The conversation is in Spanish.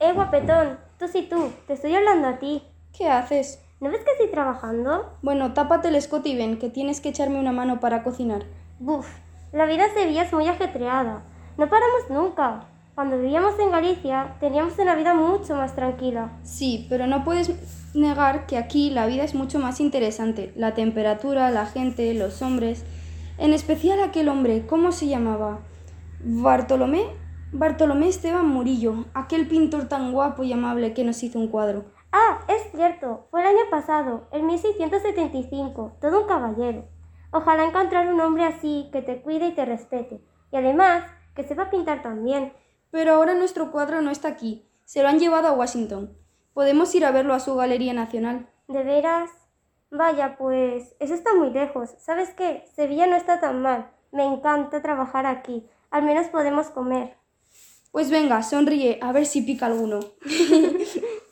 Guapetón, tú, te estoy hablando a ti. ¿Qué haces? ¿No ves que estoy trabajando? Bueno, tápate el escote y ven, que tienes que echarme una mano para cocinar. Buf, la vida en Sevilla es muy ajetreada. No paramos nunca. Cuando vivíamos en Galicia, teníamos una vida mucho más tranquila. Sí, pero no puedes negar que aquí la vida es mucho más interesante. La temperatura, la gente, los hombres. En especial aquel hombre, ¿cómo se llamaba? Bartolomé Esteban Murillo, aquel pintor tan guapo y amable que nos hizo un cuadro. Ah, es cierto, fue el año pasado, en 1675, todo un caballero. Ojalá encontrar un hombre así que te cuide y te respete. Y además, que sepa pintar también. Pero ahora nuestro cuadro no está aquí. Se lo han llevado a Washington. Podemos ir a verlo a su Galería Nacional. ¿De veras? Vaya, pues, eso está muy lejos. ¿Sabes qué? Sevilla no está tan mal. Me encanta trabajar aquí. Al menos podemos comer. Pues venga, sonríe, a ver si pica alguno.